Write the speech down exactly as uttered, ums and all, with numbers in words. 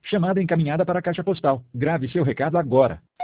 Chamada encaminhada para a caixa postal. Grave seu recado agora.